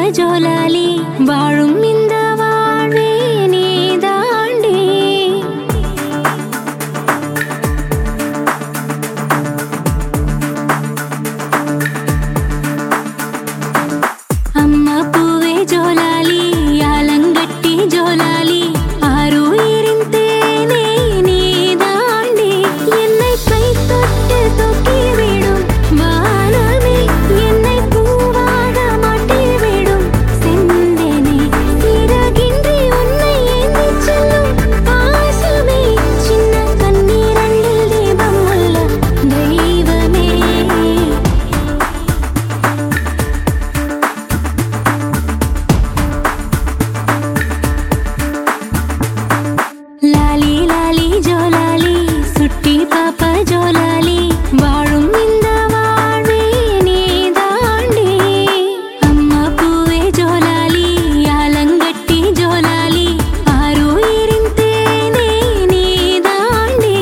ஜோலாலி வாழும் இந்த வாழ்வே நீதாண்டி. அம்மா பூவே ஜோலாலி ஆலங்கட்டி ஜோலாலி ஆருயிரின் தேனே நீதாண்டி. என்னை கை தொட்டு தொக்கிவிடும் வானமே என்னை பூவாக மாட்டிவிடும் செந்தேனே. சிறகின்றி உன்னை ஏந்திச் செல்லும் பாசமே சின்ன கண்ணீரண்டில் தீபம் உள்ள தெய்வமே. லாலி லாலி ஜோலாலி சுட்டி பாப்பா ஜோலாலி வாழும் இந்த வாழ்வே நீதாண்டி. அம்மா பூவே ஜோலாலி ஆலங்கட்டி ஜோலாலி ஆருயிரின் தேனே நீதாண்டி.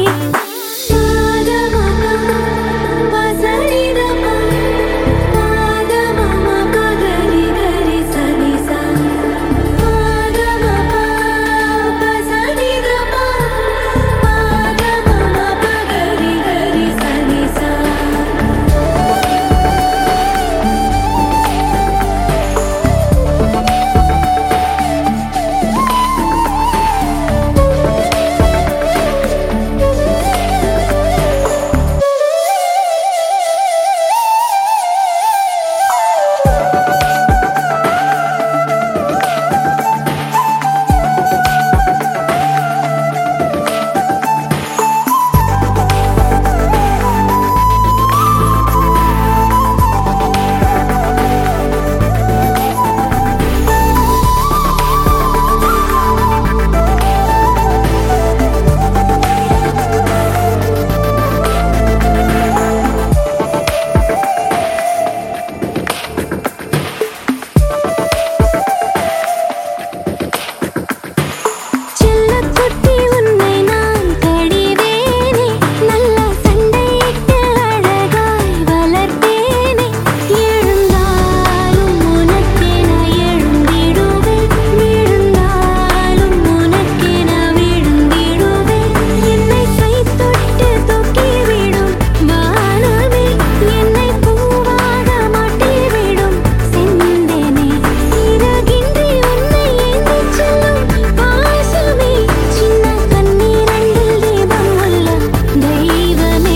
செல்லக்குட்டி உன்னை நான் கடிவேனே நல்ல சண்டையிட்டு அழகாய் வளர்ப்பேனே. எழுந்தாலும் உனக்கென எழுந்திடுவேன் விழுந்தாலும் உனக்கென விழுந்திடுவேன். என்னை கை தொட்டு தொக்கிவிடும் வானமே என்னை பூவாக மாட்டிவிடும் செந்தேனே. சிறகின்றி உன்னை ஏந்திச் செல்லும் பாசமே சின்ன கண்ணீரண்டில் தீபம் உள்ள தெய்வமே.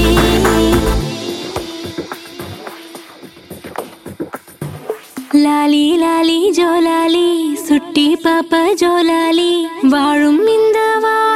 லாலி லாலி ஜோலாலி சுட்டி பாப்பா ஜோலாலி வாழும் இந்த